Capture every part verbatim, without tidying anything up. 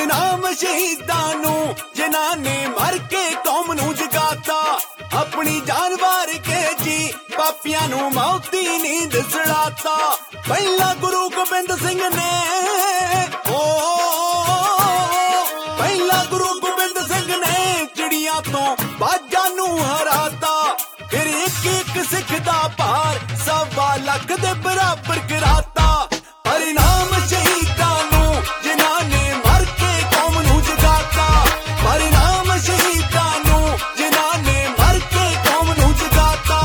परिणाम शहीदां नू जिन्हां ने मर के कौम नू जगाता। अपनी जान वार के जी पापियां नू मौती नींद सड़ाता। पहला गुरु गोबिंद सिंह ने ओ पहला गुरु गोबिंद सिंह ने चिड़ियां तो बाजां नू हराता। फिर एक एक सिख दा भार सवा लख दे बराबर कराता। परिणाम शहीदां नू जिन्हां ने मर के कौम नू जगाता। परिणाम शहीदां नू जिन्हां ने मर के कौम नू जगाता।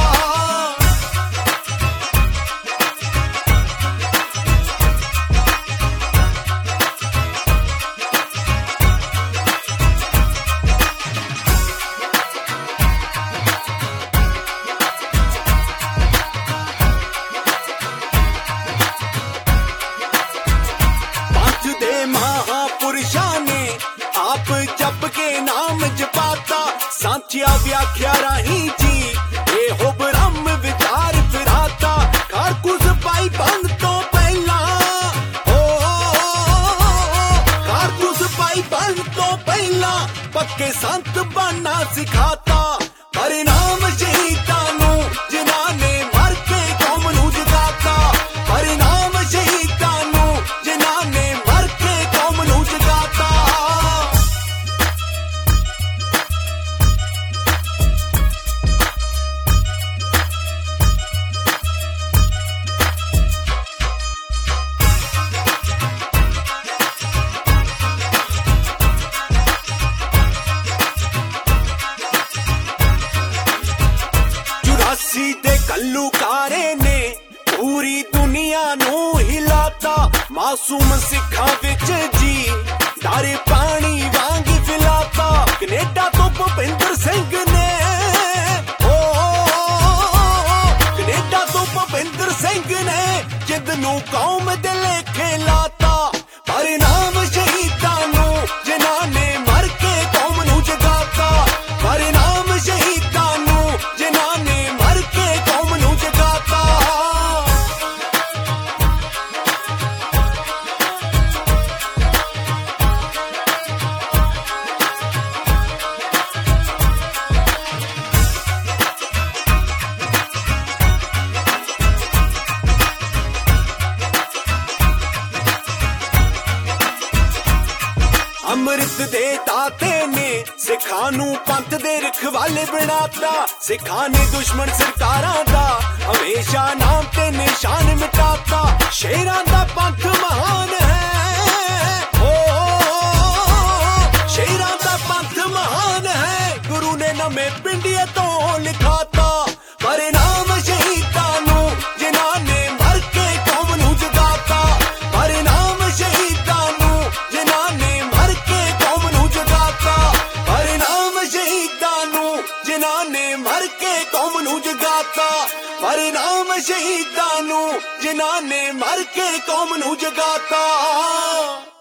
महापुरुषां ने आप जप के नाम जपाता। सांचिया व्याख्या राही जी ये हो ब्रह्म विचार फिराता। कारकुस पाई बंद तो पहला ओ कारकुस पाई बंद तो पहला पक्के संत बनना सिखाता। परिणाम शहीदां नू जिन्हां ने मर के कौम नू जगाता। परिणाम शहीदां नू जिन्हां ने मर के कौम नू जगाता। चौरासी दे कल्लूकारे ने पूरी दुनिया नू हिलाता। मासूम सिखा विच जी डारे पानी वांग फिलाता। कनेडा तो भुपिंदर सिंह ने ओ कनेडा तो भुपिंदर सिंह ने जिद नू कौम दे लेखे लाता। परिणाम शहीदां नू जिन्हां ने मर के कौम नू जगाता। परिणाम शहीदां नू जिन्हां ने मर के कौम नू जगाता। अमृत दे दाते ने सिखां नू पंथ दे रखवाले बनाता। सिखां ने दुश्मन सरकारां दा हमेशा नाम ते निशान मिटाता। शेरां दा पंथ महान है ओ शेरां दा पंथ महान है गुरु ने नवे पिंडिये तो लिखाता। परिणाम शहीदां नू जिन्हां ने मर के कौम नू जगाता। परिणाम शहीदां नू जिन्हां ने मर के कौम नू जगाता। परिणाम शहीदां नू जिन्हां ने मर के कौम नू जगाता। परिणाम शहीदां नू जिन्हां ने मर के कौम नू जगाता।